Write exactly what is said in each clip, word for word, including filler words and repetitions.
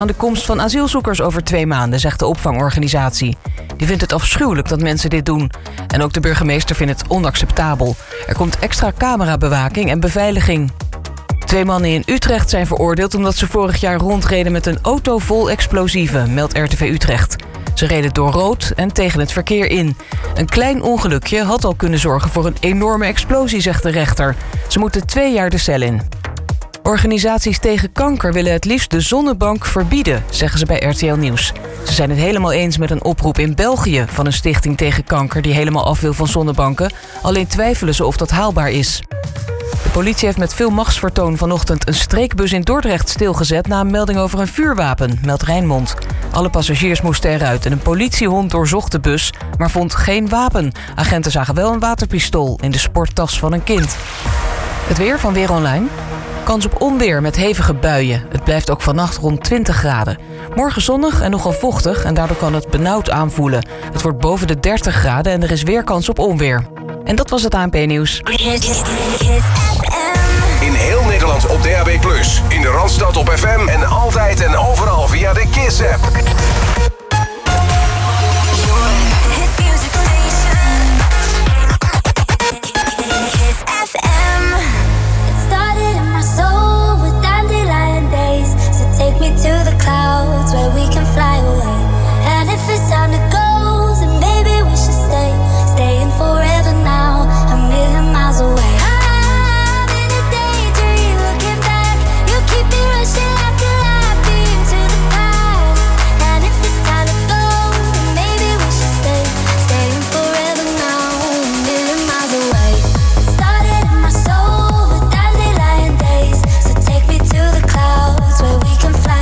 aan de komst van asielzoekers over twee maanden, zegt de opvangorganisatie. Die vindt het afschuwelijk dat mensen dit doen. En ook de burgemeester vindt het onacceptabel. Er komt extra camerabewaking en beveiliging. Twee mannen in Utrecht zijn veroordeeld omdat ze vorig jaar rondreden met een auto vol explosieven, meldt R T V Utrecht. Ze reden door rood en tegen het verkeer in. Een klein ongelukje had al kunnen zorgen voor een enorme explosie, zegt de rechter. Ze moeten twee jaar de cel in. Organisaties tegen kanker willen het liefst de zonnebank verbieden, zeggen ze bij R T L Nieuws. Ze zijn het helemaal eens met een oproep in België van een stichting tegen kanker die helemaal af wil van zonnebanken. Alleen twijfelen ze of dat haalbaar is. De politie heeft met veel machtsvertoon vanochtend een streekbus in Dordrecht stilgezet na een melding over een vuurwapen, meldt Rijnmond. Alle passagiers moesten eruit en een politiehond doorzocht de bus, maar vond geen wapen. Agenten zagen wel een waterpistool in de sporttas van een kind. Het weer van Weer Online. Kans op onweer met hevige buien. Het blijft ook vannacht rond twintig graden. Morgen zonnig en nogal vochtig en daardoor kan het benauwd aanvoelen. Het wordt boven de dertig graden en er is weer kans op onweer. En dat was het A N P-nieuws. In heel Nederland op D A B plus, in de Randstad op F M en altijd en overal via de Kiss-app. To the clouds where we can fly away. And if it's time to go, then maybe we should stay. Staying forever now, a million miles away. I'm in a daydream, looking back. You keep me rushing like a light beam to the past. And if it's time to go, then maybe we should stay. Staying forever now, a million miles away. It started in my soul with dandelion days. So take me to the clouds where we can fly.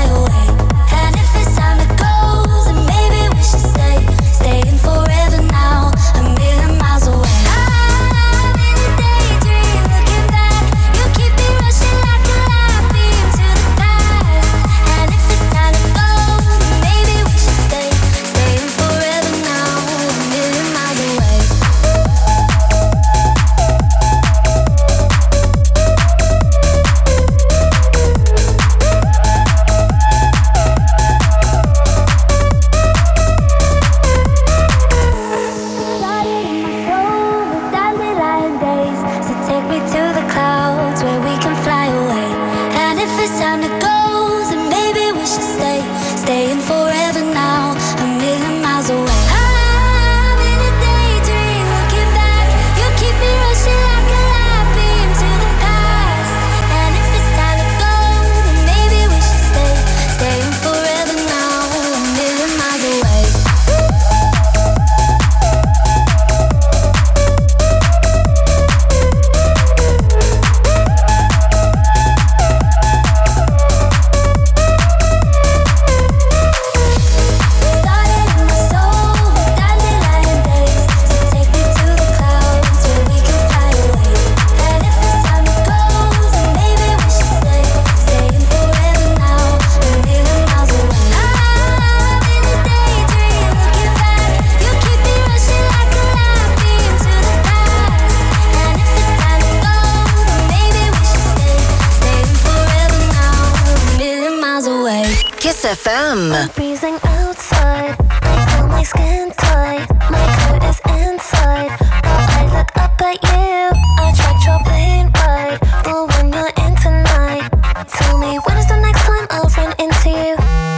F M. I'm freezing outside. I feel my skin tight. My coat is inside. But I look up at you. I tried your plane ride. But when you're in tonight, tell me when is the next time I'll run into you?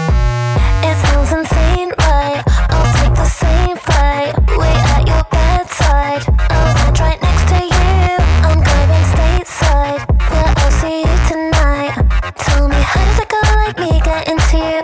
It sounds insane, right? I'll take the same flight. Wait at your bedside. I'll land right next to you. I'm going stateside. Where I'll see you tonight. Tell me how does a girl like me get into you?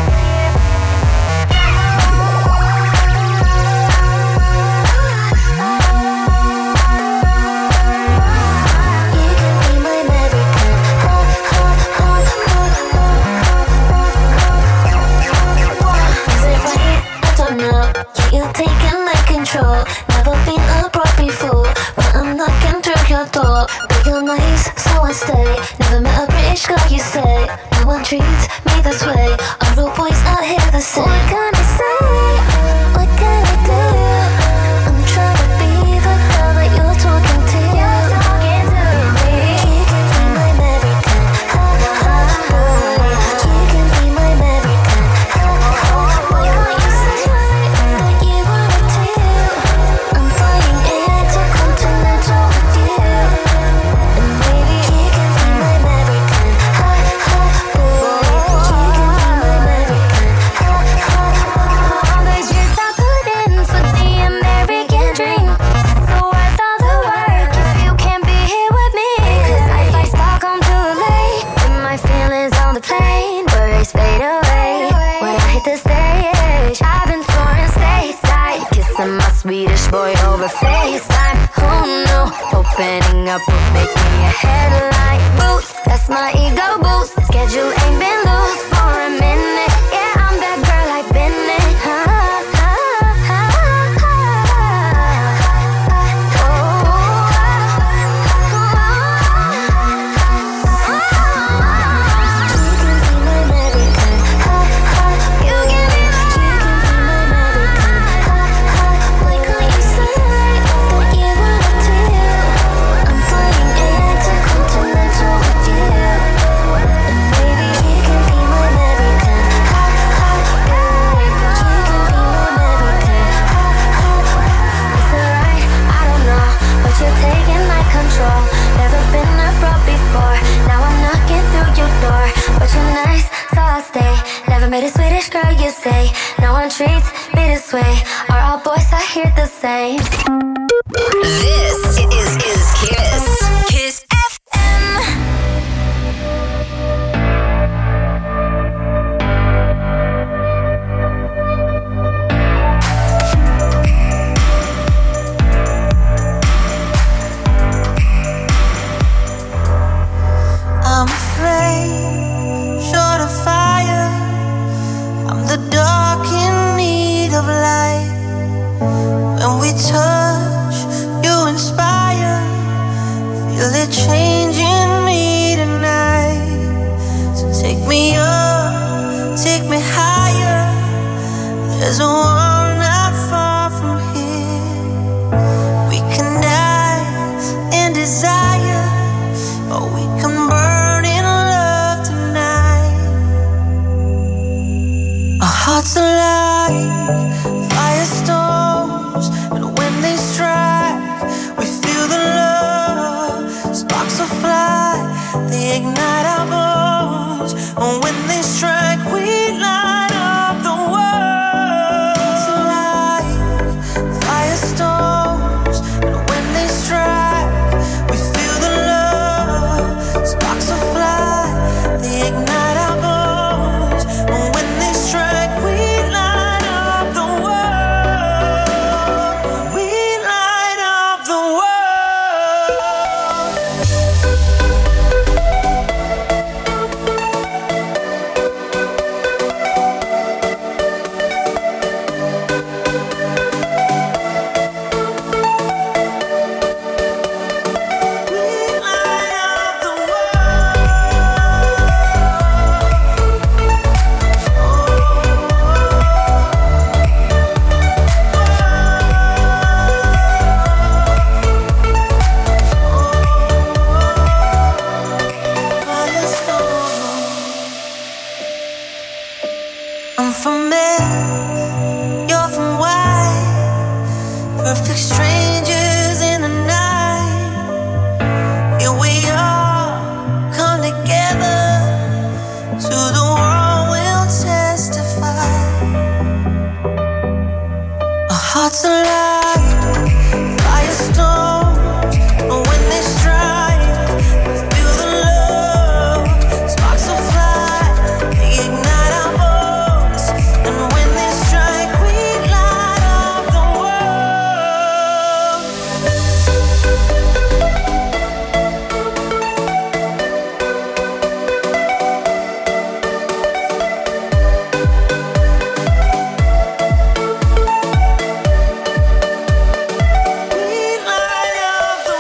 Never been abroad before, but I'm knocking through your door. But you're nice, so I stay. Never met a British girl, you say. No one treats me this way. All the boys out here the same. What can I say? What can I do? I'm trying to be the girl that you're talking to. Baby, you can be my everything. Ha ha boy, you can be my everything. the stage. I've been touring stateside, kissing my Swedish boy over FaceTime. Who knew opening up would make me a headline? Boots, that's my ego boost. Schedule ain't been loose for a minute. Yeah, I'm that girl I've been in. Never been abroad before. Now I'm knocking through your door. But you're nice, so I'll stay. Never met a Swedish girl, you say. No one treats me this way. Are all boys I hear the same? This is is Kiss. Kiss F M. I'm afraid, short of fire. I'm the dark in need of light. When we touch, you inspire. Feel it changing me tonight. So take me up, take me higher. There's a world not far from here. We can die in desire, or we can burn in love tonight. Our hearts alive, firestorms, and when they strike, we feel the love. Sparks will fly, they ignite our bones, and when they strike, we light up the world. It's alive, firestorms, and when they strike, we feel the love. Sparks will fly, they ignite our bones, and when they strike, we light up the world. We light up the world. I'm from Mel, you're from Y. Perfect strangers in the night. Here we are, come together. To the world we'll testify. Our hearts alive, firestorms, and when they strike, we feel the love. Sparks will fly, they ignite our bones, and when they strike, we light up the world. We light up the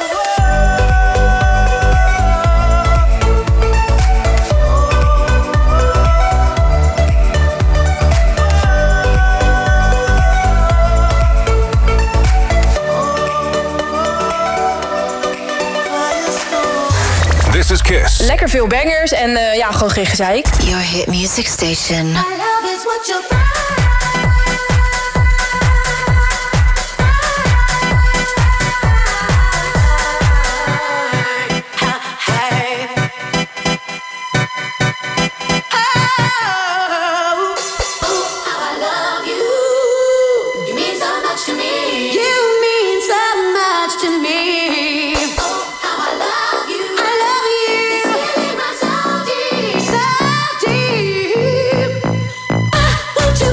world. This is Kiss. Lekker veel bangers en uh, ja, gewoon geen gezeik. Your hit music station. My love is what you find. Would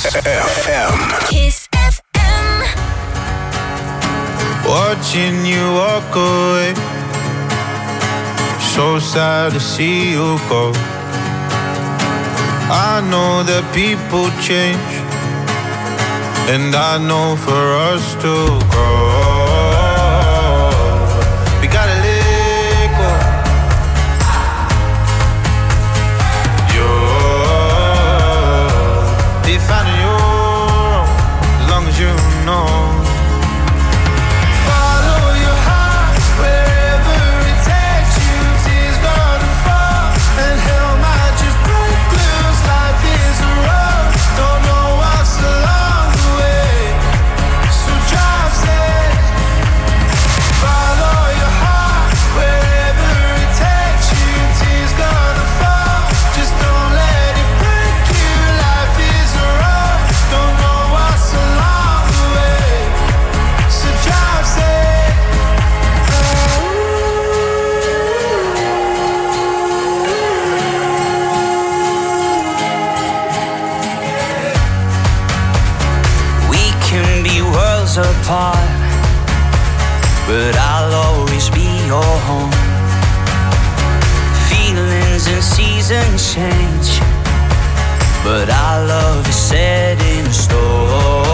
F M. Kiss F M. Watching you walk away, so sad to see you go. I know that people change, and I know for us to grow, we gotta let go. You're defining your own, as long as you know. Apart, but I'll always be your home. Feelings and seasons change, but our love is set in stone.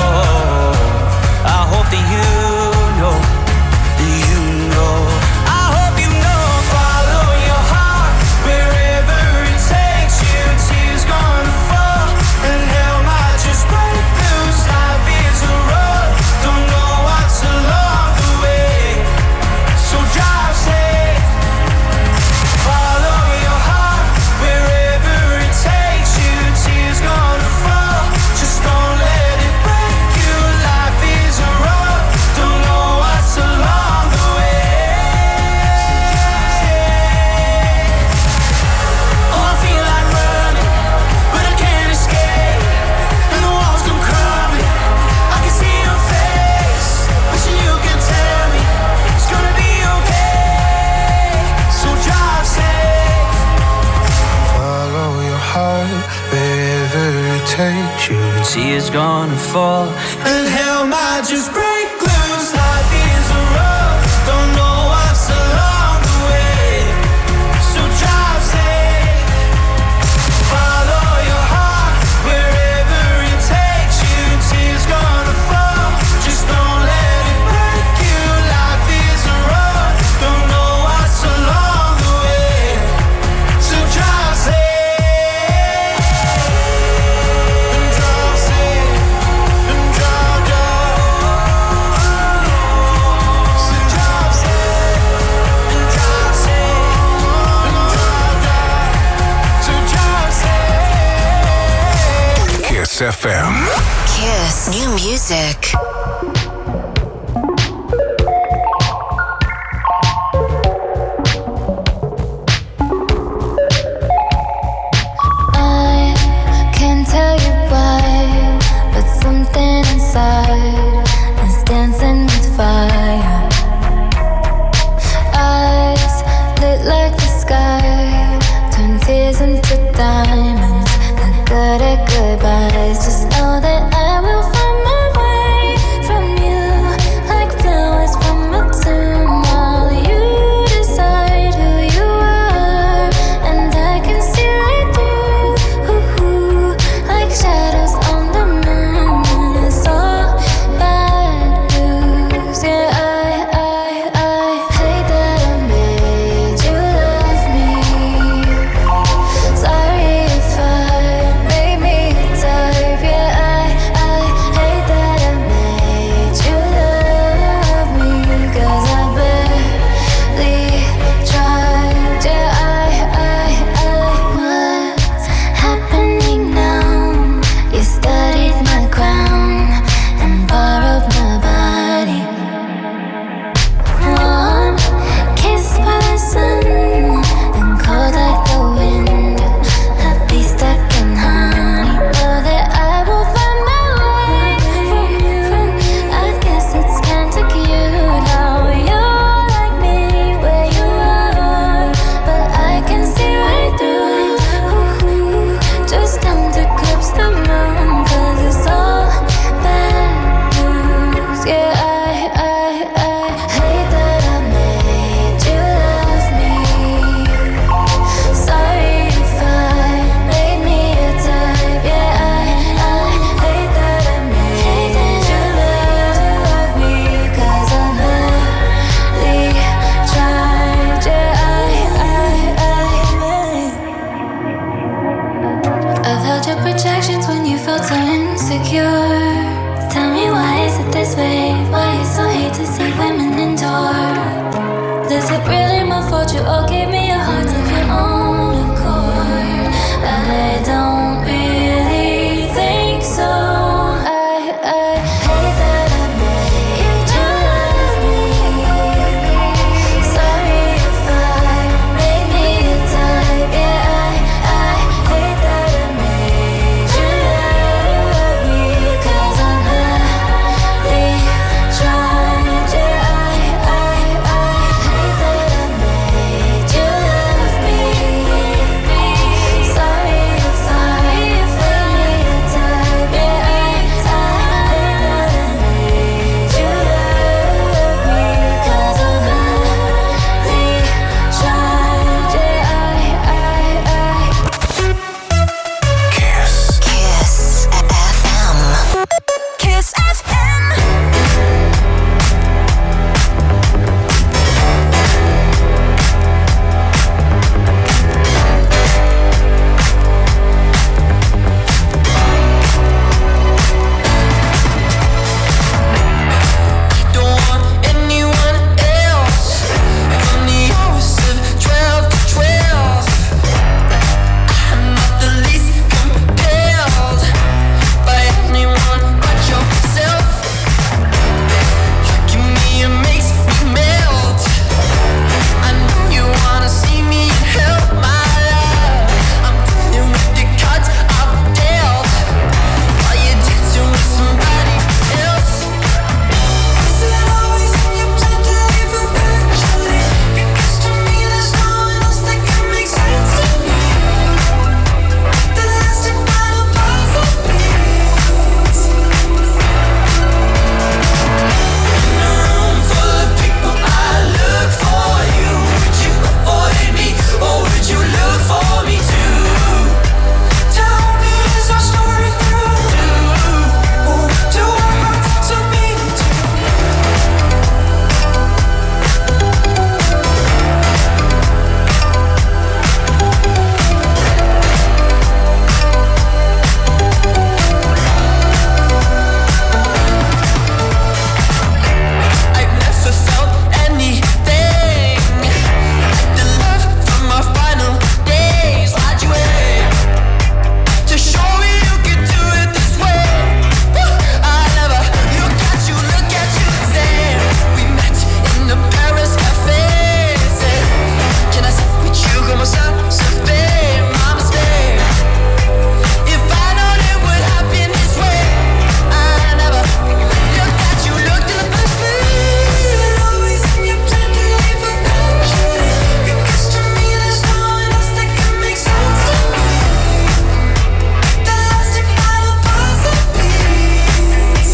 I hope that you know, that you know. I hope you know. Follow your heart wherever it takes you. Tears gonna fall and hell might just break loose. Life is a road, don't know what's along the way, so drive safe. Follow your heart wherever it takes you. Tears gonna fall, just don't let it break you. Life is a road, don't know what's along the way. Oh, I feel like running, but I can't escape, and the walls come crumbling. I can see your face, wishing you can tell me it's gonna be okay, so drive safe. Follow your heart wherever it takes you. Tears gonna fall And hell might just break loose. Life is a road, don't know what's along the way, so drive safe. Follow your heart wherever it takes you. Tears gonna fall, just don't let it break you. Life is a road, don't know what's along the way, so drive safe. And drive safe, and drive, drive. So drive safe, and drive safe, and drive, drive. So drive safe. Kiss F M. Kiss. New music. I can't tell you why, but something inside is dancing with fire. Eyes lit like the sky, turn tears into diamonds. Not good at goodbyes, just know that I will find my way. cure. Tell me why is it this way? Why you so hate to see women endure? Does it really my fault you all gave me a heart of your own accord? I don't really think so. I, I hate that I made you love me. Sorry if I made me a type. Yeah, I, I hate that I made you love me. Cause I'm really trying. Yeah, I, I, I hate that I made you love me. Sorry if I made me a type. Yeah, I, I hate that I made you love me. Cause I'm really trying. Yeah, I, I, I Kiss. Kiss F M. Kiss F M. Don't want anyone else. From the hours of twelve to twelve, I'm not the least compelled by anyone but yourself. Look at me, it makes me melt. I know you wanna see me and help my love. I'm dealing with the cards I've dealt while you're dancing with somebody else. Is it always in your plan to leave eventually? Because to me there's no one else that can make sense to me. The last and final puzzle piece. In a room full of people, I look for you. Would you avoid me, or would you look for me too? Tell me, is our story through? Or do our hearts so beat too? I've never felt anything like the love from our final days. Lied you in to show me you could do it this way. I never look at you, look at you then. We met in the Paris cafe. Said, can I sit with you? Como ça se fait? My mistake. If I known it would happen this way, I never looked at you, looked in the first place. Is it always in your plan to leave eventually? Because to me there's no one else that can make sense to me. The last and final puzzle piece.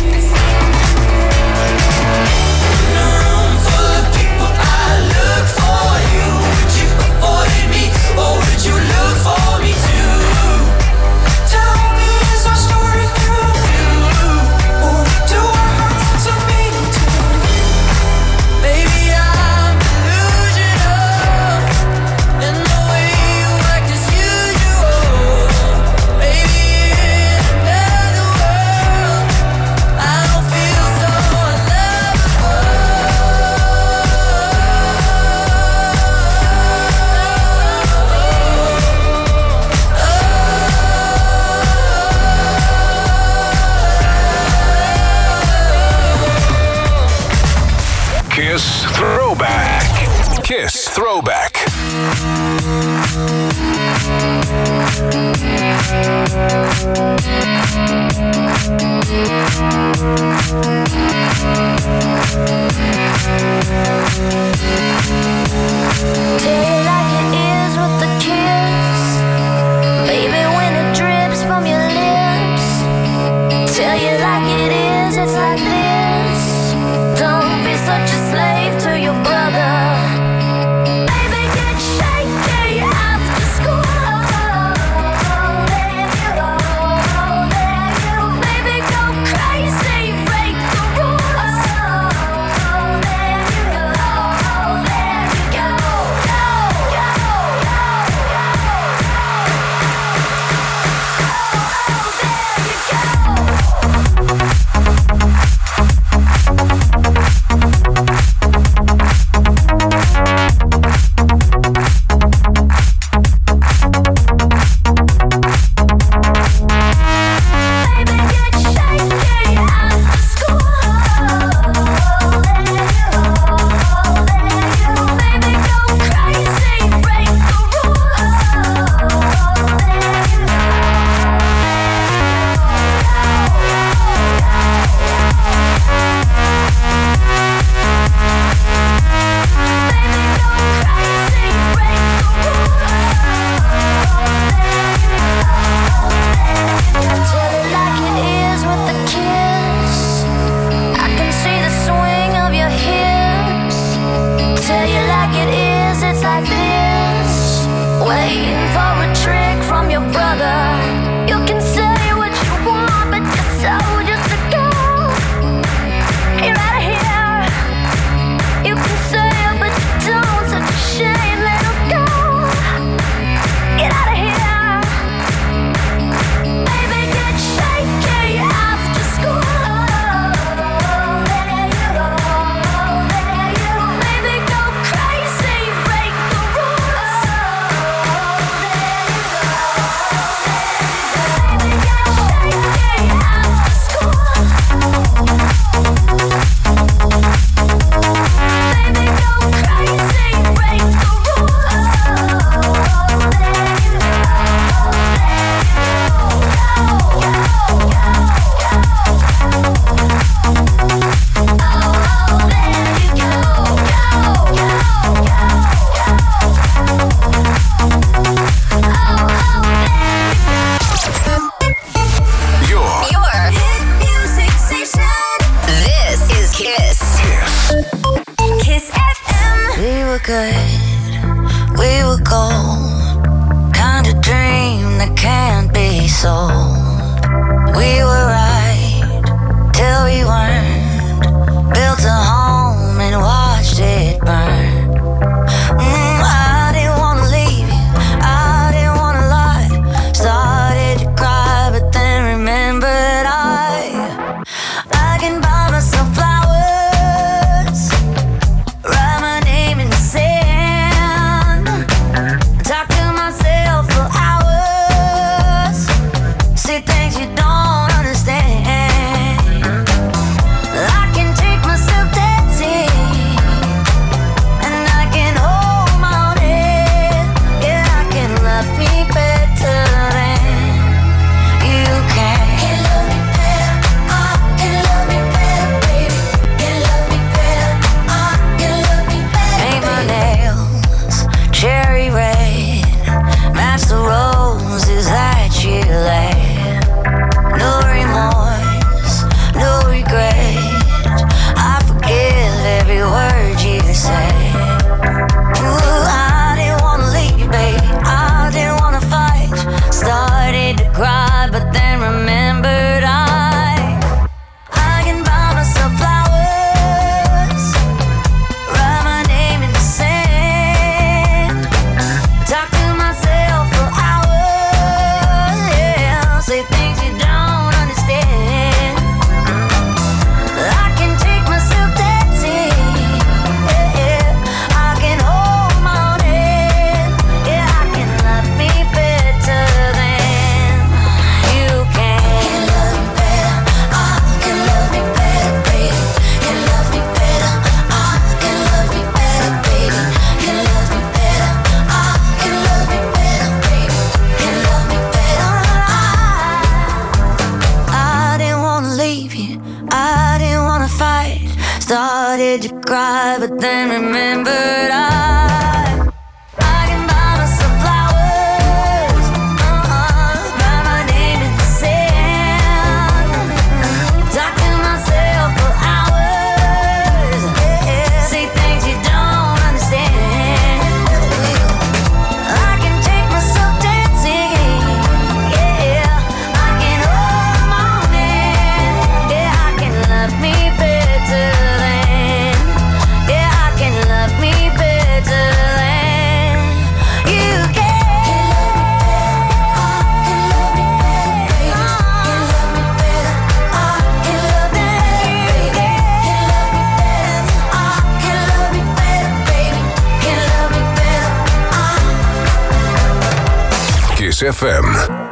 In a room full of people, I look for you. Would you avoid me, or would you look for me too? Tell me, is our story through? Or do our hearts so beat too? Maybe I'm delusional, and the way you act is usual. Maybe in another world, I don't feel so Kiss Throwback. Kiss Throwback. Tell you like it is with the kiss, baby, when it drips from your lips. Tell you like it is, it's like this. Don't be such a slave to your brother. Baby, get shaky after school. There you go, there you. Baby, go crazy, break the rules. We were right till we weren't. Built a home and watched it burn. Mm, I didn't wanna leave you, I didn't wanna lie. Started to cry, but then remembered I I can buy myself flowers, write my name in the sand, talk to myself for hours, say things you don't understand. I can take myself dancing, and I can hold my own head. Yeah, I can love me better than you can. Can love me better, I can love me better, baby. Can love me better, I can love me better. Paint my nails cherry red, match the roses that you laid. No remorse, no regret. I forgive every word you say. Ooh, I didn't wanna leave, baby. I didn't wanna fight. Started to cry, but then remembered I I can buy myself flowers, write my name in the sand, talk to myself for hours. Yeah, say things you don't understand. I can take myself dancing. Yeah, yeah. I can hold my own head. Yeah, I can love me better than you can. Can love me better, I can love me better, baby. Can love me better, I can love me better, baby. Can love me better, I can love me better, baby. Can love me better, I I didn't wanna leave you, I didn't wanna fight. Started to cry, but then remembered I I can buy myself flowers, uh-uh, write my name in the sand, talk to myself for hours. Yeah, say things you don't understand. I can take myself dancing. Yeah, I can hold my own hand. Yeah, I can love me better than. Yeah, I can love me better than you can. Can love me better, I can love me better, I can love me better, baby. Can love me better, I can love me better, baby. Can love me better, I. Kiss F M.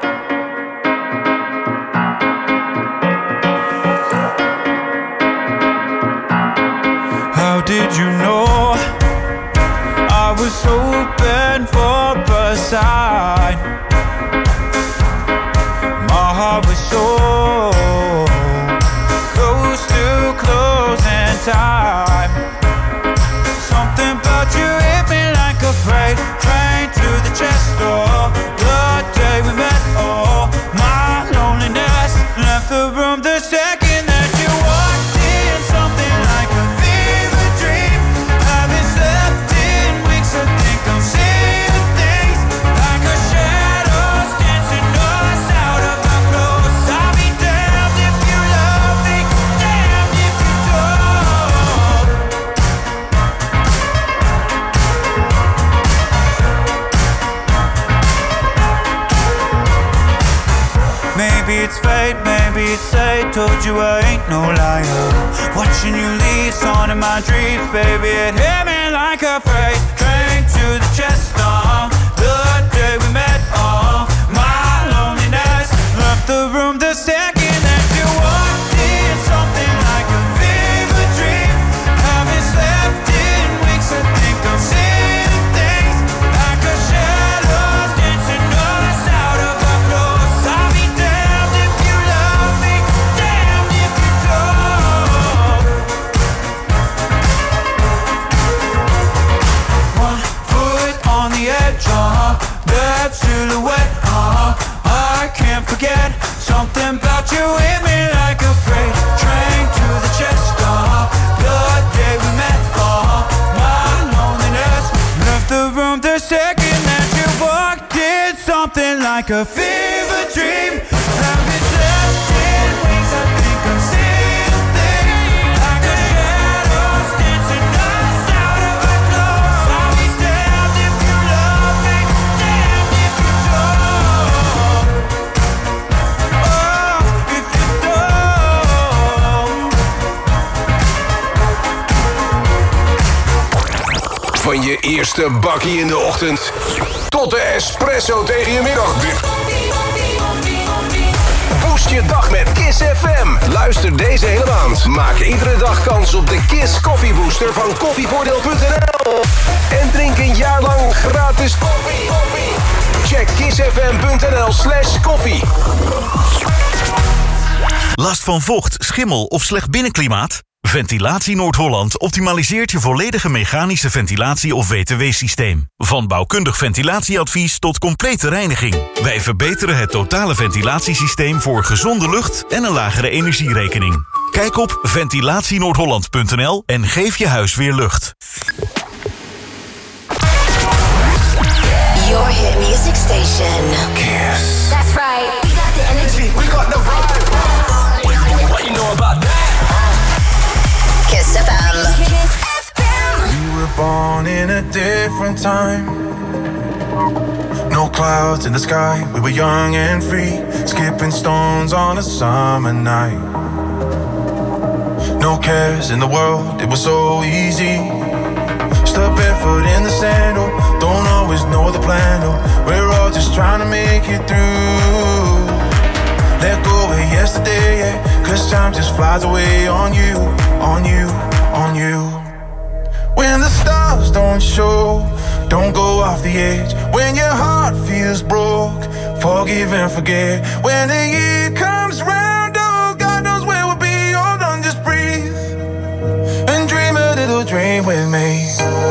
How did you know I was open for a sign? My heart was so close to closing time. Something about you hit me like a freight train to the chest door. The day we met, oh, my loneliness left the room the second that you walked in. Something like a fever dream. Haven't slept in weeks, I think I'm seeing things like a shadows dancing us out of our clothes. I'll be damned if you love me, damned if you don't. Maybe it's fate, maybe it's fate. Told you I ain't no liar. Watching you leave, on in my dreams, baby. It hit me like a freight train to the chest. Uh, the day we met, oh, my loneliness left the room the second that you walked in. Something like a fever dream. Haven't slept in weeks, I think I'm seeing things like a shadows dancing us out of our clothes. I'll be damned if you love me, damned if you don't. One foot on the edge, uh-huh, that silhouette, uh-huh, I can't forget. Something about you hit me like a freight train to the chest, uh-huh, the day we met, uh-huh, my loneliness left the room the second that you walked in. Something like a fever dream. Have you slept in Van je eerste bakkie in de ochtend tot de espresso tegen je middagdip. Boost je dag met Kiss F M. Luister deze hele maand. Maak iedere dag kans op de Kiss Coffee Booster van koffievoordeel punt n l. En drink een jaar lang gratis koffie. Check kissfm.nl slash koffie. Last van vocht, schimmel of slecht binnenklimaat? Ventilatie Noord-Holland optimaliseert je volledige mechanische ventilatie- of W T W-systeem. Van bouwkundig ventilatieadvies tot complete reiniging. Wij verbeteren het totale ventilatiesysteem voor gezonde lucht en een lagere energierekening. Kijk op ventilatie noordholland punt n l en geef je huis weer lucht. Your hit music station. Kiss. That's right. We got the energy. We got the vibe. What you know about that? Kiss F M. Kiss F M. We were born in a different time. No clouds in the sky. We were young and free, skipping stones on a summer night. No cares in the world, it was so easy. Step barefoot in the sandal, don't always know the plan. Oh, we're all just trying to make it through. Let go of yesterday, yeah, cause time just flies away on you, on you, on you. When the stars don't show, don't go off the edge. When your heart feels broke, forgive and forget. When the year comes round, oh, God knows where we'll be. Hold on, just breathe and dream a little dream with me.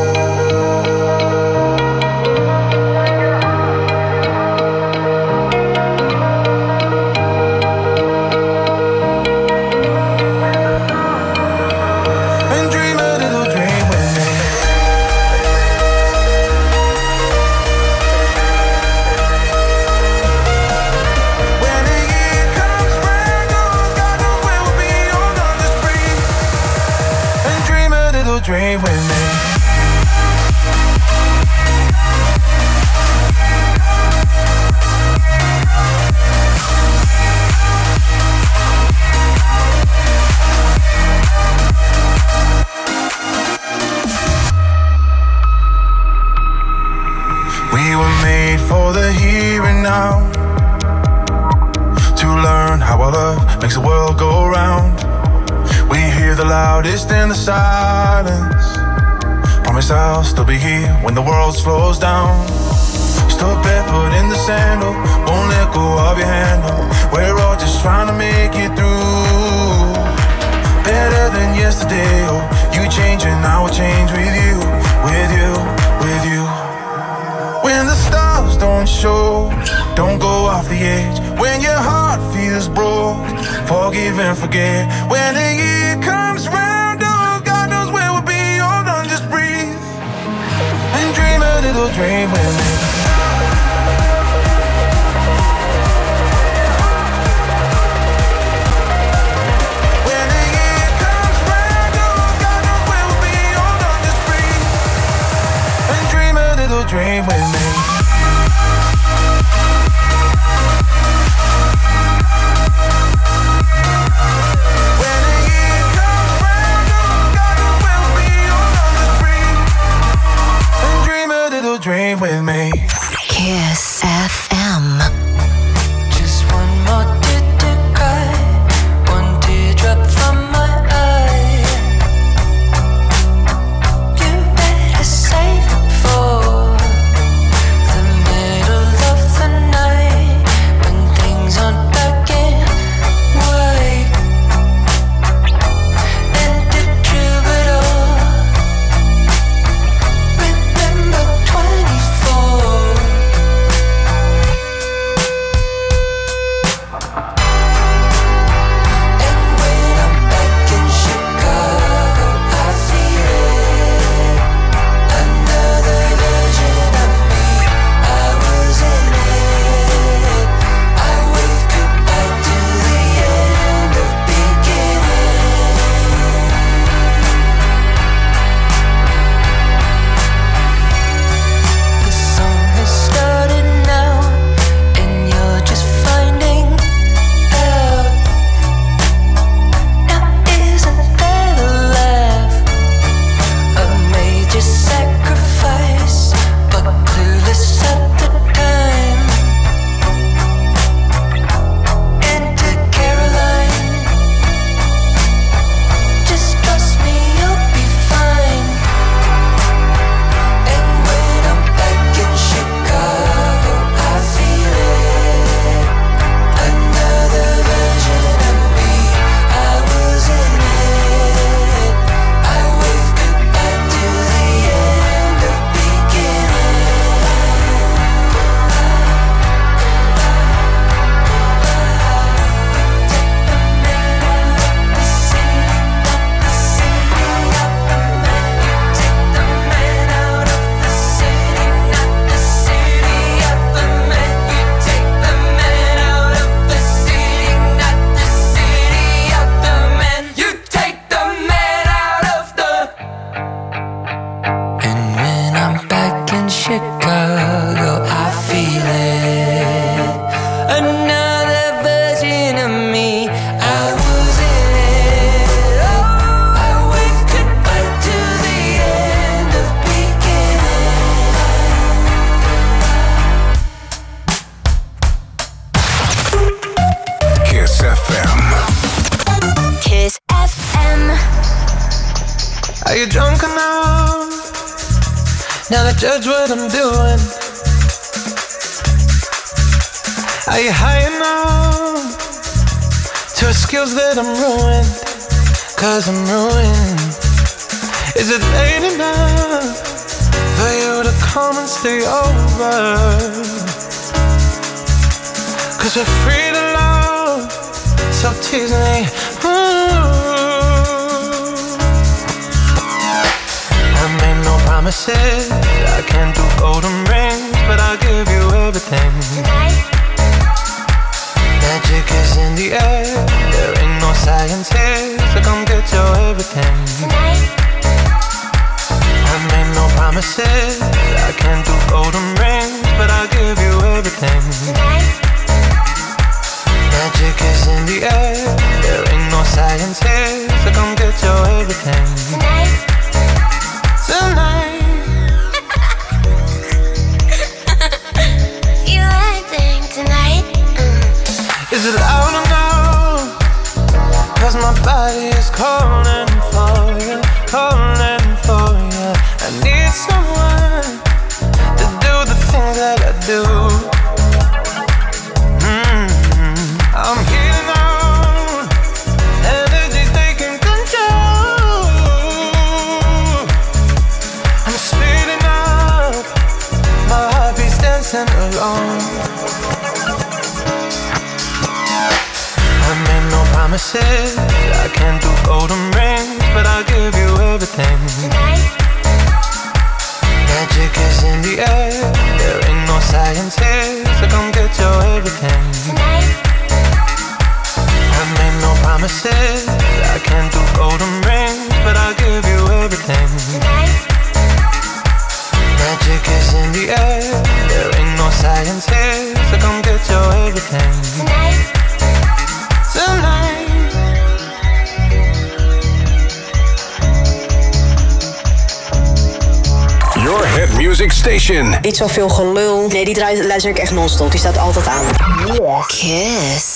Dream with me. We were made for the here and now, to learn how our love makes the world go round. We hear the loudest in the silence. Promise I'll still be here when the world slows down. Still barefoot in the sandal, won't let go of your handle. We're all just trying to make it through. Better than yesterday, oh, you change and I will change with you, with you, with you. When the stars don't show, don't go off the edge. When your heart feels broke, forgive and forget. When the year comes round, oh, God knows where we'll be. Hold on, just breathe and dream a little dream with me. When the year comes round, oh, God knows where we'll be. Hold on, just breathe and dream a little dream with me. Dream with me. Kiss F M. Just one more tear to cry, one teardrop from my eye. You better save it for you drunk enough now to judge what I'm doing? Are you high enough to excuse that I'm ruined? Cause I'm ruined. Is it late enough for you to come and stay over? Cause we're free to love, so tease me. I made no promises, I can't do golden rings, but I'll give you everything. Tonight. Magic is in the air, there ain't no science here, so come get your everything. Tonight. I made no promises, I can't do golden rings, but I'll give you everything. Tonight. Magic is in the air, there ain't no science here, so come get your everything. Tonight. Tonight. You acting tonight? Is it loud enough? Cause my body is calling for you, calling for you. I need someone to do the things that I do. Mm-hmm. I'm healing out, energy taking control. I'm speeding up, my heart beats dancing alone. I made no promises, I can't do golden rings, but I'll give you everything. Tonight. Magic is in the air, there ain't no science here, so come get your everything. Tonight. I made no promises, I can't do golden rings, but I'll give you everything. Tonight. Magic is in the air, there ain't no science here, so come get your everything. Tonight. Tonight. Your hit music station. Niet zoveel gelul. Nee, die draait, luister ik echt non-stop. Die staat altijd aan. Kiss.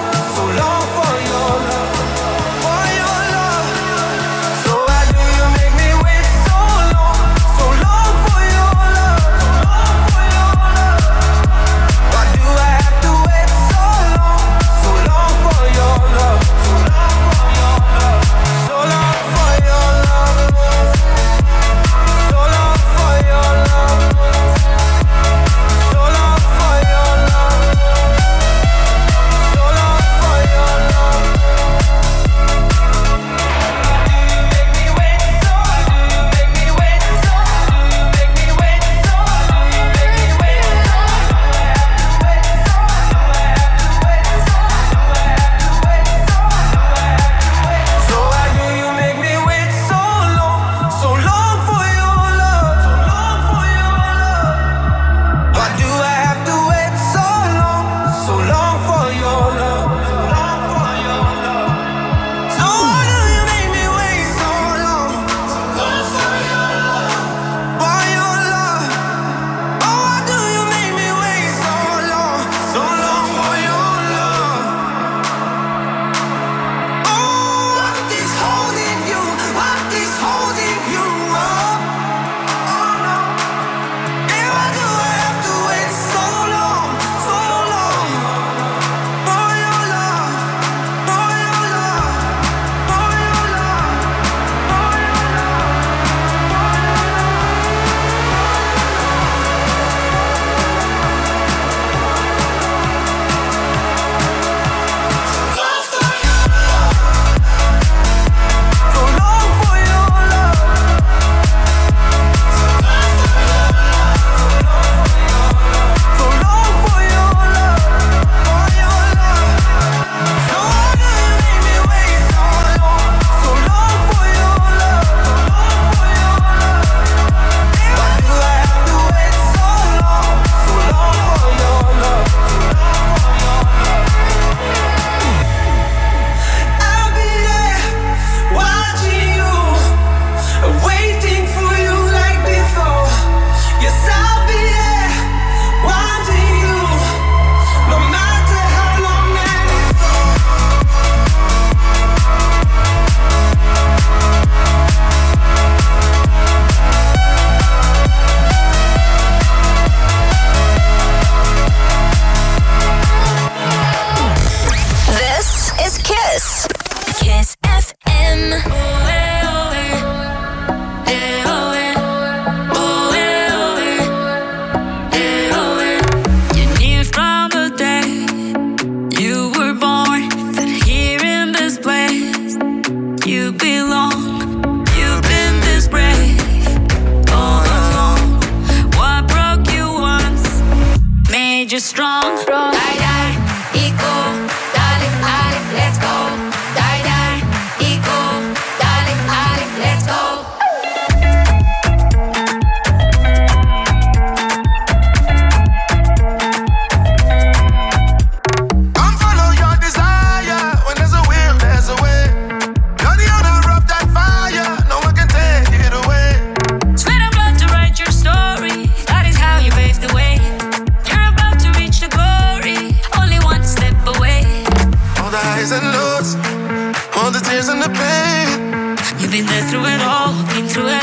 So why do you make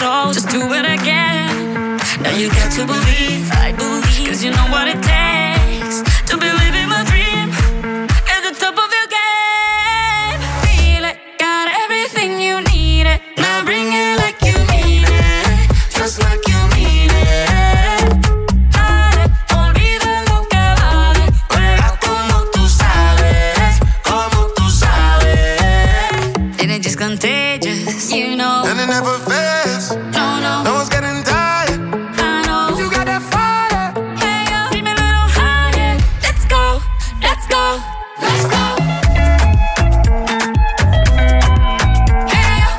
it all, just do it again. Now you got to believe, I believe, cause you know what it takes to believe in my dream. At the top of your game, feel it, got everything you need it. Now bring it like you mean it, just like you mean it. Dale, olvida lo que vale, juega como tú sabes, como tú sabes. And it's just contagious, you know. And it never fails. No, no, no one's getting tired. I know. You got that fire. Hey, yo, keep me a little higher. Let's go, let's go, let's go. Hey, yo.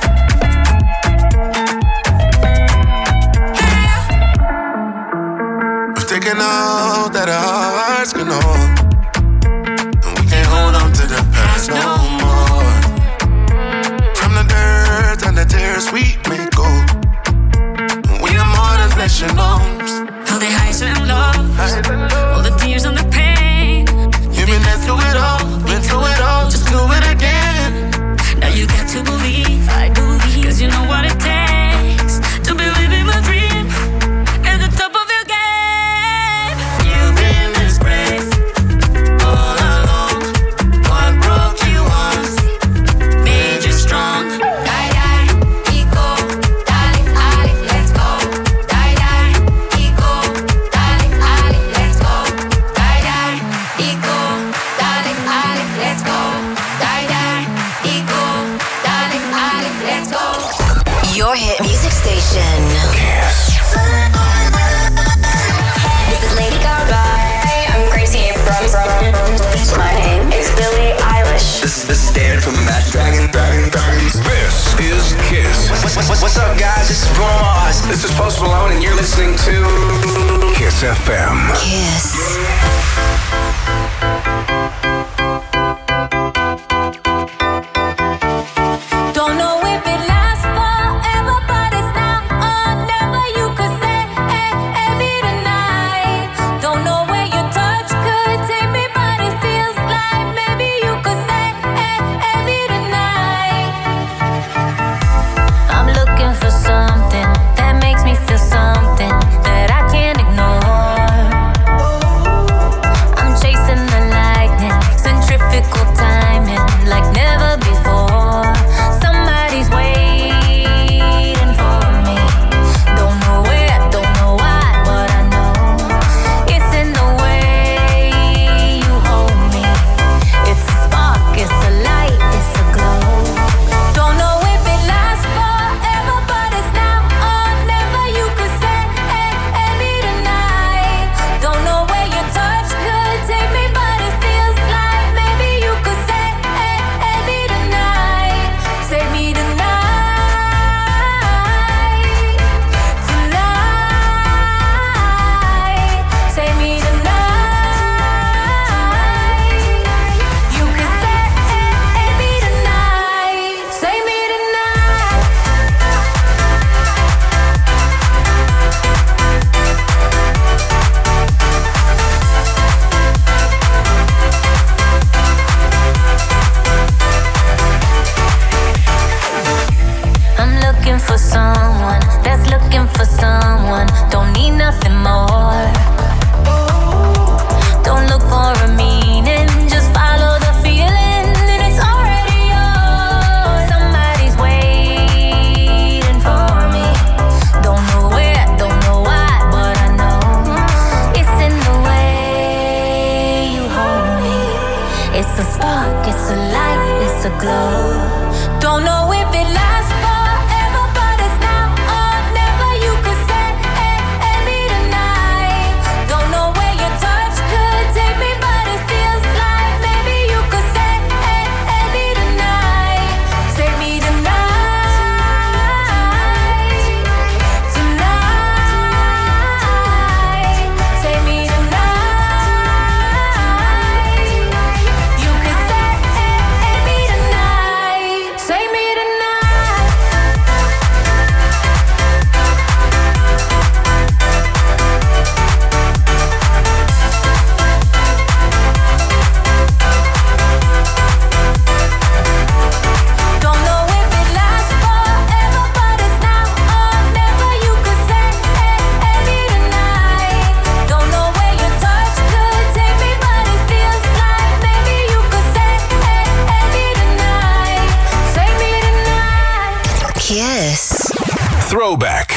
Hey, yo. We've taken all that our hearts can hold, and we can't hold on to the past no more. From the dirt and the tears we may go, we are more than flesh and bones. All the highs and lows, all the tears and the pain. You've been there through it all, been through it all, just do it again. Now you got to believe, I believe, cause you know what it takes to believe in my dream. At the top of your game, you've been disgraced all along. What broke you once made you strong. Die, die, ego, dale, ale, let's go. Die, die, ego, dale, ale, let's go. Die, die, ego, dale, ale, let's go. Die, die, ego, dale, ale, let's go. Your hit music station. This is Lady Gaga. Hey, I'm Gracie Abrams. My name is Billie Eilish. This is this is David from Imagine Dragon, Dragon, Dragons. This is Kiss. What's, what's, what's up, guys? This is Bruno Mars. This is Post Malone, and you're listening to Kiss F M. Kiss. Don't know if it lasts forever, but it's now or never. You could say, hey, every tonight. Don't know where your touch could take me, but it feels like maybe you could say, hey, every tonight. I'm looking for something that makes me feel something that I can't ignore. I'm chasing the lightning, centrifugal timing like never before. Somebody's waiting for me. Don't know where, don't know why, but I know it's in the way you hold me. It's a spark, it's a light, it's a glow. Don't know if it lasts forever, but it's now or never. You could say, hey, every tonight. Don't know where your touch could take me, but it feels like maybe you could say, hey, every tonight. Save me tonight. Tonight. Save me tonight. You could say, hey, every tonight. Save me tonight. I'm looking for someone that's looking for someone. Don't need nothing more. Don't look for a meaning, just follow the feeling, and it's already yours. Somebody's waiting for me. Don't know where, don't know why, but I know it's in the way you hold me. It's a spark, it's a light, it's a glow. Don't know if it lasts forever, but it's now or never. You could say, hey, every tonight. Don't know where your touch could take me, but it Throwback.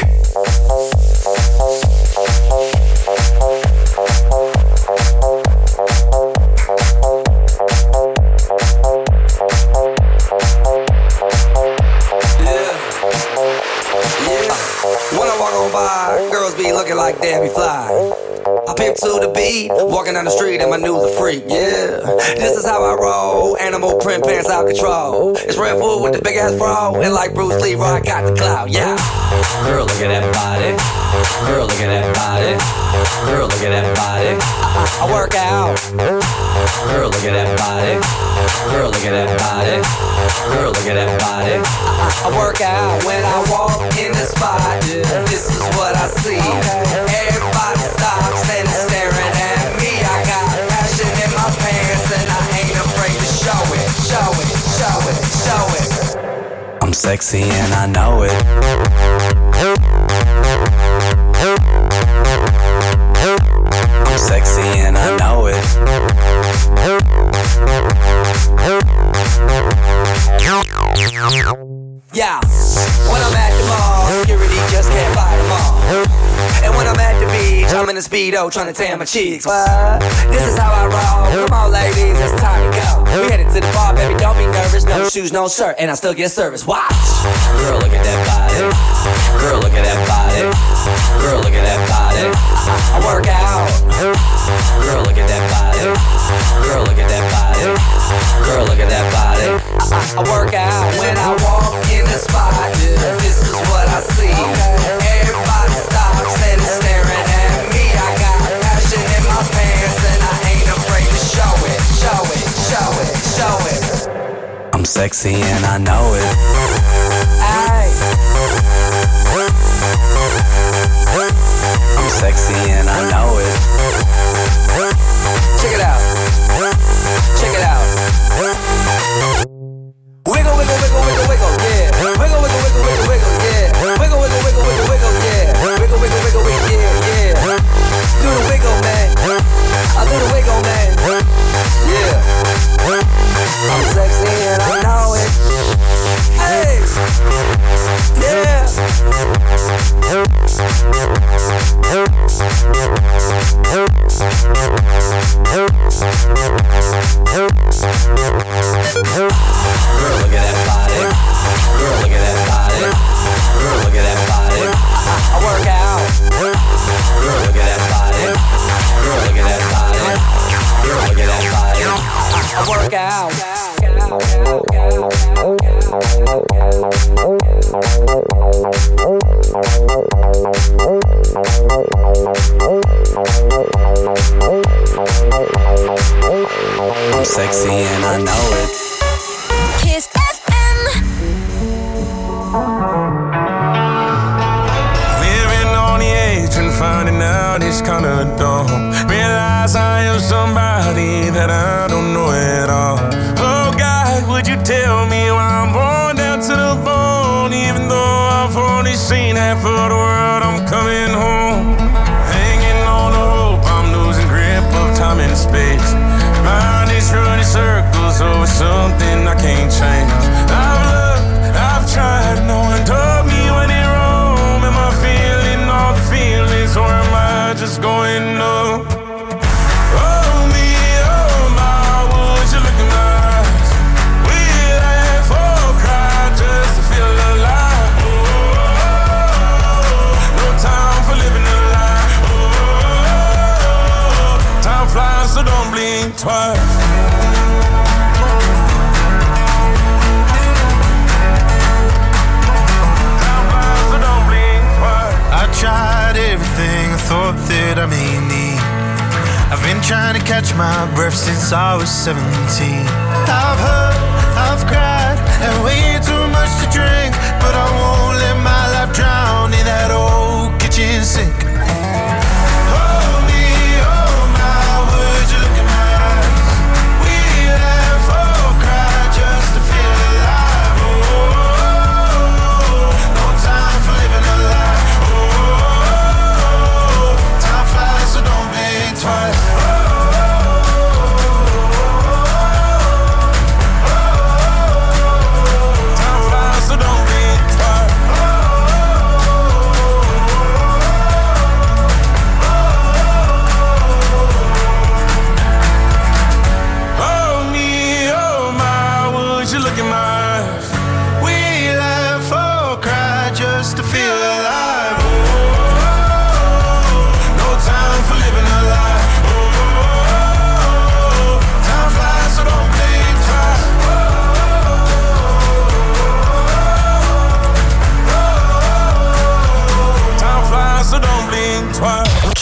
When I walk on by, girls be looking like Debbie Fly. I pimp to the beat, walking down the street and my new the freak, yeah. This is how I roll, animal print pants out control. It's Red Bull with the big ass bra, and like Bruce Lee, I got the clout, yeah. Girl, look at that body. Girl, look at that body. Girl, look at that body. I, I, I work out. Girl, look at that body. Girl, look at that body. Girl, look at that body. I, I, I work out when I walk in the spot. This is what I see. Everybody stops and is staring at me. I got passion in my pants and I ain't afraid to show it, show it, show it, show it. I'm sexy and I know it. I'm sexy and I know it. Yeah, when I'm at the mall, security just can't fight them all. And when I'm at the beach, I'm in a Speedo trying to tan my cheeks. What? This is how I roll. Come on, ladies, it's time to go. We headed to the bar, baby, don't be nervous. No shoes, no shirt, and I still get service. Watch. Girl, look at that body. Girl, look at that body. Girl, look at that body. I, I work out. Girl, look at that body. Girl, look at that body. Girl, look at that body. I, I, I work out when I walk in the spot. This is what I see. Everybody stops and is staring at me. I got passion in my pants and I ain't afraid to show it, show it, show it, show it. I'm sexy and I know it. Aye. I'm sexy and I know it. Check it out. Check it out. Wiggle, wiggle, wiggle, wiggle, wiggle, yeah. Wiggle, wiggle, wiggle, wiggle, wiggle, yeah. Wiggle, wiggle, wiggle, wiggle, wiggle, yeah. Wiggle, wiggle, wiggle, wiggle, yeah, yeah. Do the wiggle, man. I do the wiggle, man. Yeah. I'm sexy and I know it. Hey. Yeah. Girl, look at that body. Girl, look at that body. Girl, look at that body. I, I work out. Girl, look at that body. Girl, look at that body. Girl, look at that body. I, I work out. I'm sexy and I know it. Kiss F M. Living on the edge and finding out it's kinda dumb. Realize I am somebody that I don't know at all. Oh God, would you tell me why I'm worn down to the bone? Even though I've only seen half of the world, I'm coming home. Hanging on the hope, I'm losing grip of time and space. Mind is running circles over something I can't change. I've looked, I've tried, no one told me when in Rome. Am I feeling all the feelings or am I just going up? Oh me, oh my, would you look in my eyes? We laugh or cry just to feel alive. Oh, no time for living a lie. Oh, time flies, so don't blink twice. Tried everything I thought that I may need. I've been trying to catch my breath since I was seventeen. I've hurt, I've cried, and way too much to drink, but I won't let my life drown in that old kitchen sink. Oh me, oh my, would you look in my eyes? We laugh or cry just to feel alive. Oh, no time for living a lie. Twice. Time flies, so don't blink twice.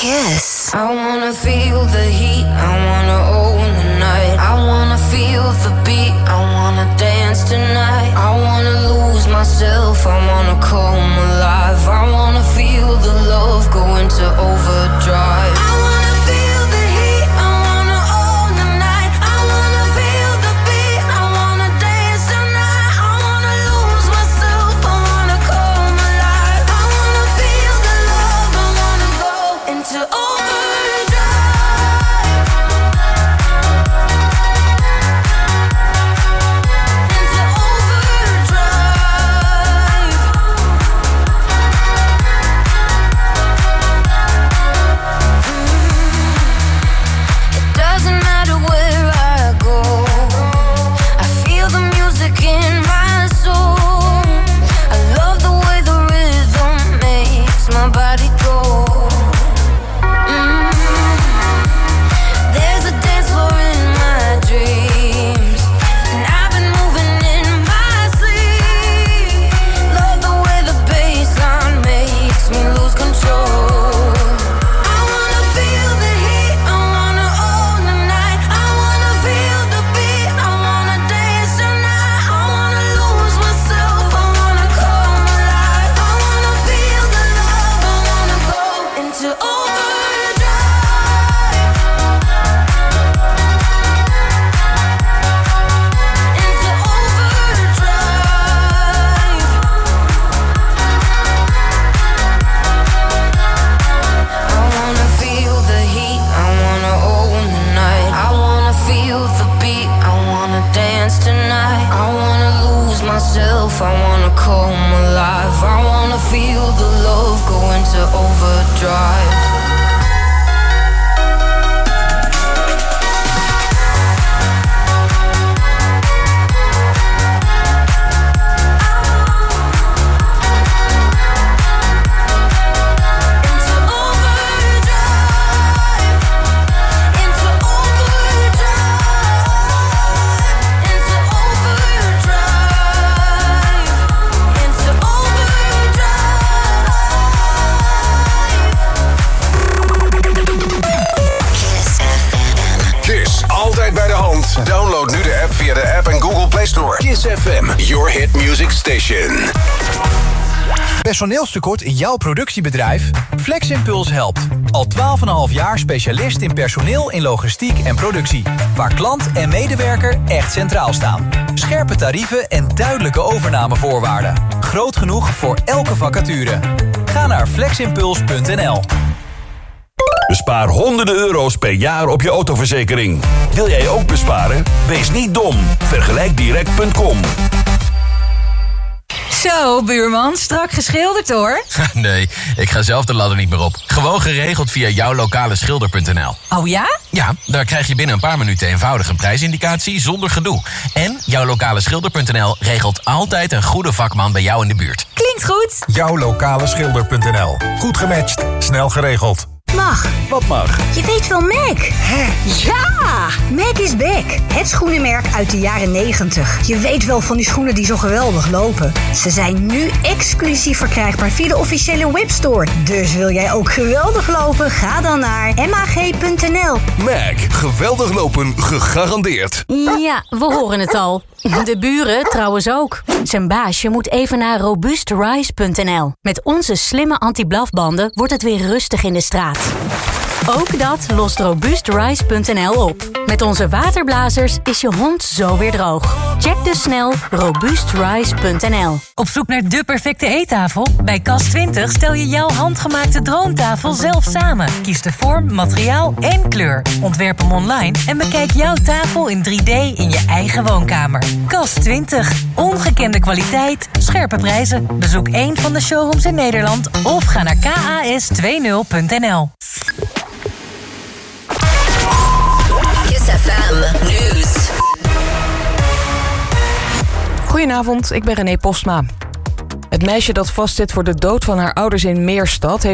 Kiss. I wanna feel the heat, I wanna own the night. I wanna feel the beat, I wanna dance tonight. I wanna lose myself, I wanna come alive. I wanna feel the love go into overdrive. I wanna feel the heat, I wanna own the night. I wanna feel the beat, I wanna dance tonight. I wanna lose myself, I wanna come alive. I wanna feel the love, I wanna go into overdrive. Into overdrive. It doesn't matter where I go, I feel the music in my soul. I love the way the rhythm makes my body go. Mm. There's a dance floor in my dreams, and I've been moving in my sleep. Love the way the bassline makes me lose control. I wanna feel the heat, I wanna own the night. I wanna feel the beat, I wanna dance tonight. I wanna lose myself, I wanna come alive. I wanna feel the love, I wanna go into overdrive. Into overdrive. I wanna feel the heat, I wanna own the night. I wanna feel the beat, I wanna dance tonight. I wanna lose myself, I wanna come alive. I wanna feel the love go into overdrive. Kiss, altijd bij de hand. Download nu de app via de App en Google Play Store. Kiss F M, your hit music station. Personeelstekort in jouw productiebedrijf? FlexImpuls helpt. Al twaalf komma vijf jaar specialist in personeel in logistiek en productie. Waar klant en medewerker echt centraal staan. Scherpe tarieven en duidelijke overnamevoorwaarden. Groot genoeg voor elke vacature. Ga naar fleximpuls punt n l. Bespaar honderden euro's per jaar op je autoverzekering. Wil jij ook besparen? Wees niet dom. Vergelijk direct punt com. Zo, buurman, strak geschilderd hoor. Nee, ik ga zelf de ladder niet meer op. Gewoon geregeld via jouw lokale schilder punt n l. Oh ja? Ja, daar krijg je binnen een paar minuten eenvoudig een prijsindicatie zonder gedoe. En jouw lokale schilder punt n l regelt altijd een goede vakman bij jou in de buurt. Klinkt goed. jouw lokale schilder punt n l. Goed gematcht, snel geregeld. Mag. Wat mag? Je weet wel Mac. Hè? Ja! Mac is back. Het schoenenmerk uit de jaren negentig. Je weet wel van die schoenen die zo geweldig lopen. Ze zijn nu exclusief verkrijgbaar via de officiële webstore. Dus wil jij ook geweldig lopen? Ga dan naar m a g punt n l. Mac, geweldig lopen, gegarandeerd. Ja, we horen het al. De buren trouwens ook. Zijn baasje moet even naar robust rise punt n l. Met onze slimme anti-blafbanden wordt het weer rustig in de straat. Ook dat lost robust rise punt n l op. Met onze waterblazers is je hond zo weer droog. Check dus snel robust rise punt n l. Op zoek naar de perfecte eettafel? Bij Kas twintig stel je jouw handgemaakte droomtafel zelf samen. Kies de vorm, materiaal en kleur. Ontwerp hem online en bekijk jouw tafel in drie D in je eigen woonkamer. Kas twintig. Ongekende kwaliteit, scherpe prijzen. Bezoek één van de showrooms in Nederland of ga naar k a s twintig punt n l. Kiss F M News. Goedenavond, ik ben René Postma. Het meisje dat vastzit voor de dood van haar ouders in Meerstad... heeft